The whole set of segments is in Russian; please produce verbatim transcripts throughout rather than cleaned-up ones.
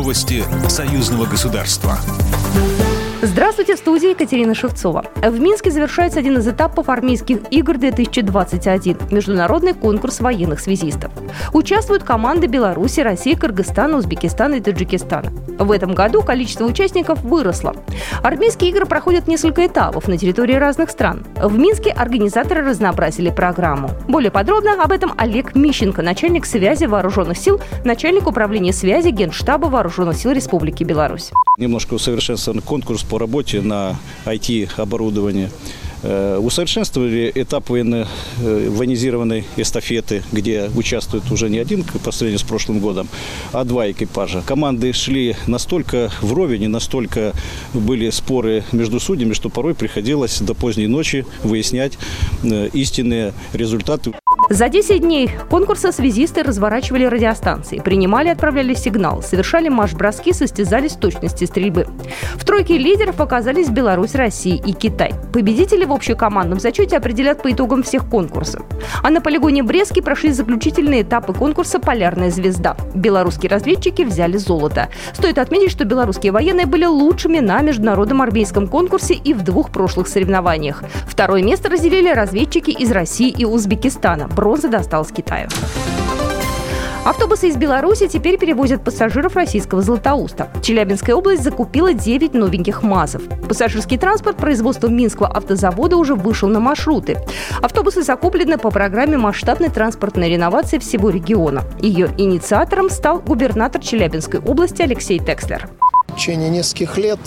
Новости союзного государства. Здравствуйте, в студии Екатерина Шевцова. В Минске завершается один из этапов армейских игр две тысячи двадцать один – международный конкурс военных связистов. Участвуют команды Беларуси, России, Кыргызстана, Узбекистана и Таджикистана. В этом году количество участников выросло. Армейские игры проходят несколько этапов на территории разных стран. В Минске организаторы разнообразили программу. Более подробно об этом Олег Мищенко, начальник связи вооруженных сил, начальник управления связи Генштаба Вооруженных сил Республики Беларусь. Немножко усовершенствован конкурс по работе на ай ти-оборудование. Усовершенствовали этап военно, военизированной эстафеты, где участвует уже не один по сравнению с прошлым годом, а два экипажа. Команды шли настолько вровень, и настолько были споры между судьями, что порой приходилось до поздней ночи выяснять истинные результаты. За десять дней конкурса связисты разворачивали радиостанции, принимали и отправляли сигнал, совершали марш-броски, состязались в точности стрельбы. В тройке лидеров оказались Беларусь, Россия и Китай. Победители в общекомандном зачете определят по итогам всех конкурсов. А на полигоне Брестский прошли заключительные этапы конкурса «Полярная звезда». Белорусские разведчики взяли золото. Стоит отметить, что белорусские военные были лучшими на международном армейском конкурсе и в двух прошлых соревнованиях. Второе место разделили разведчики из России и Узбекистана. Бронза досталась Китаю. Автобусы из Беларуси теперь перевозят пассажиров российского Златоуста. Челябинская область закупила девять новеньких МАЗов. Пассажирский транспорт производства Минского автозавода уже вышел на маршруты. Автобусы закуплены по программе масштабной транспортной реновации всего региона. Ее инициатором стал губернатор Челябинской области Алексей Текслер. В течение нескольких лет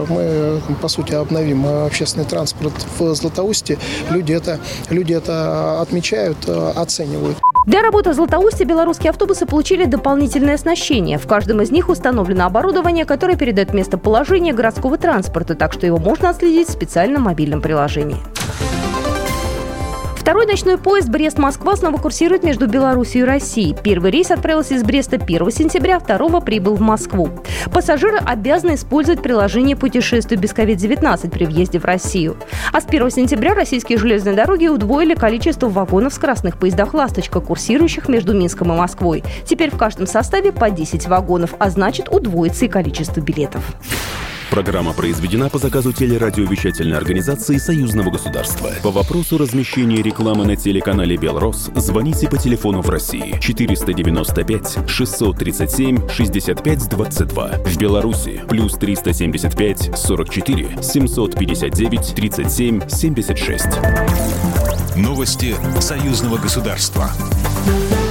мы, по сути, обновим общественный транспорт в Златоусте. Люди это, люди это отмечают, оценивают. Для работы в Златоусте белорусские автобусы получили дополнительное оснащение. В каждом из них установлено оборудование, которое передает местоположение городского транспорта, так что его можно отследить в специальном мобильном приложении. Второй ночной поезд Брест-Москва снова курсирует между Беларусью и Россией. Первый рейс отправился из Бреста первого сентября, второго прибыл в Москву. Пассажиры обязаны использовать приложение «Путешествие без ковид девятнадцать» при въезде в Россию. А с первого сентября российские железные дороги удвоили количество вагонов в скоростных поездах «Ласточка», курсирующих между Минском и Москвой. Теперь в каждом составе по десять вагонов, а значит, удвоится и количество билетов. Программа произведена по заказу телерадиовещательной организации Союзного государства. По вопросу размещения рекламы на телеканале «Белрос» звоните по телефону в России четыреста девяносто пять шестьсот тридцать семь шестьдесят пять двадцать два. В Беларуси плюс триста семьдесят пять сорок четыре семьсот пятьдесят девять тридцать семь семьдесят шесть. Новости Союзного государства.